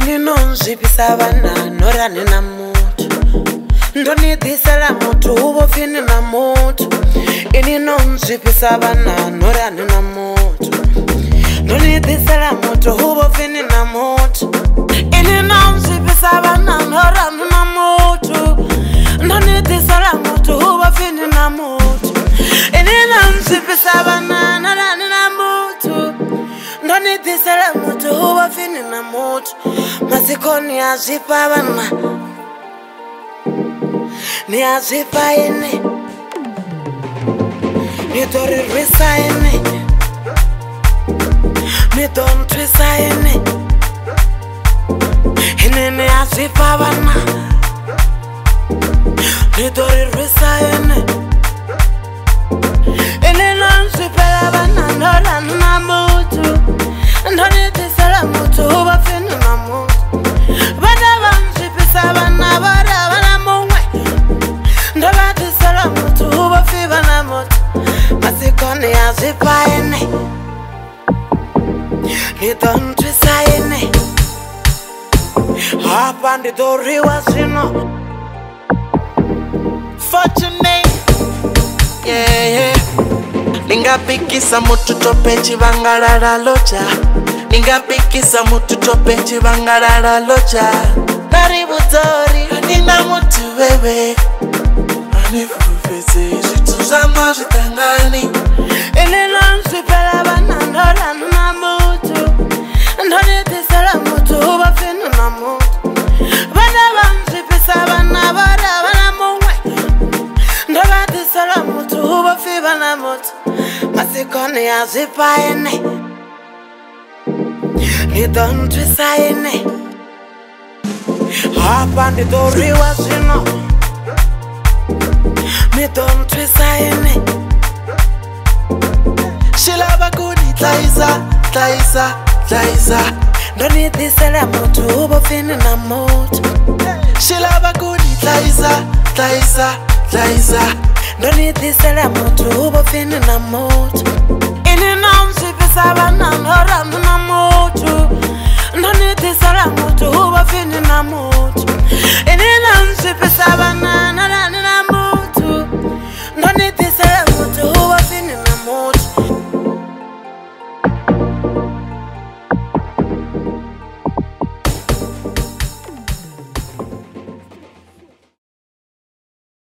Ini non zwipisa vana norani na mutu Ndoni disala mutu uvo fini na mutu Ini non zwipisa vana norani na mutu Ndoni disala mutu uvo fini na mutu Ini non zwipisa vana norani na mutu Ndoni disala mutu uvo fini na mutu Ini non zwipisa vana norani na mutu Ndoni disala mutu uvo fini na mutu Masikoni azvipa vana Ni azvipa ine Nidorirwisa ine Nidontwisa ine Ine ni azvipa vana Nidorirwisa ine Ine nonzvipela vana Norani na mutu Ndonidisela mutu uva fini na mutu Vana vanzvipisa vana vara vana mumwe Ndovadisela mutu uva fiva na mutu Masikoni azvipa ine Nidontwisa ine Hapa ndidoriwa zvino Fortunate, yeah. Ningapikisa mutu tope chivangalala locha Ningapikisa mutu tope chivangalala locha Naribu tori, nina mutu wewe Anifufese, jitu zama jitangani Ini nonzvipela vana Norani na mutu Ndonidisela mutu uva fini na mutu Vana vanzvipisa vana vara vana mumwe Ndovadisela mutu uva fiva na mutu Masikoni azvipa ine Nidontwisa ine Hapa ndidoriwa zvino Nidontwisa ine Shilava kuni tlaisa Ndonidisela mutu uvo fini na mutu Shilava kuni tlaisa Ndonidisela mutu uvo fini na mutu Ini nonzvipisa vana Norani na mutu Ndonidisela mutu uvo fini na mutu Ini nonzvipisa vana